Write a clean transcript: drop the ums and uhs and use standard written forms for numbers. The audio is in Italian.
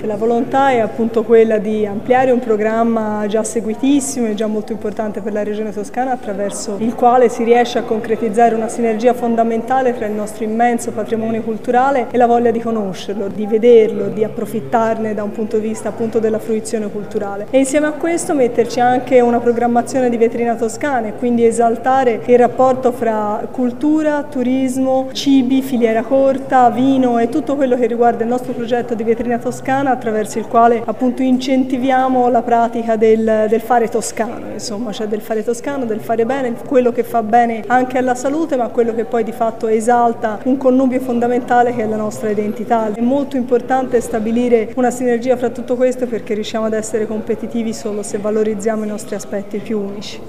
La volontà è appunto quella di ampliare un programma già seguitissimo e già molto importante per la Regione Toscana, attraverso il quale si riesce a concretizzare una sinergia fondamentale tra il nostro immenso patrimonio culturale e la voglia di conoscerlo, di vederlo, di approfittarne da un punto di vista appunto della fruizione culturale. E insieme a questo metterci anche una programmazione di vetrina toscana e quindi esaltare il rapporto fra cultura, turismo, cibi, filiera corta, vino e tutto quello che riguarda il nostro progetto di vetrina toscana, attraverso il quale appunto incentiviamo la pratica del fare toscano, insomma, cioè del fare toscano, del fare bene, quello che fa bene anche alla salute, ma quello che poi di fatto esalta un connubio fondamentale che è la nostra identità. È molto importante stabilire una sinergia fra tutto questo, perché riusciamo ad essere competitivi solo se valorizziamo i nostri aspetti più unici.